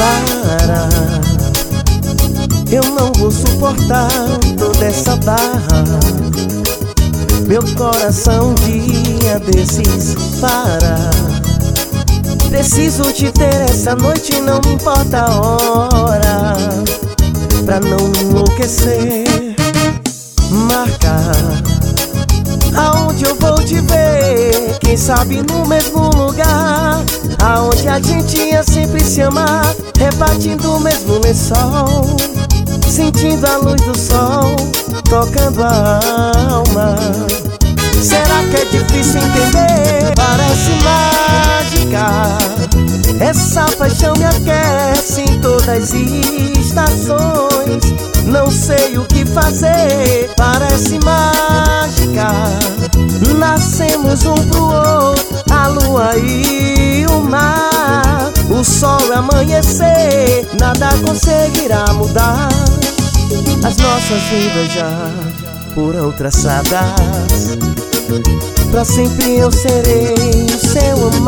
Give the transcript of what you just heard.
para. Eu não vou suportar toda essa barra. Meu coração um dia desses para. Preciso te ter essa noite, não me importa a hora, pra não me enlouquecer. Marca aonde eu vou te ver, quem sabe no mesmo lugar, aonde a gente ia sempre se amar, repartindo o mesmo lençol, sentindo a luz do sol, tocando a alma. Será que é difícil entender? Parece mágica. Essa paixão me aquece em todas as estações. Não sei o que fazer, parece mágica. Nascemos um pro outro, a lua e o mar. O sol amanhecer, nada conseguirá mudar. As nossas vidas já foram traçadas. Pra sempre eu serei o seu amor.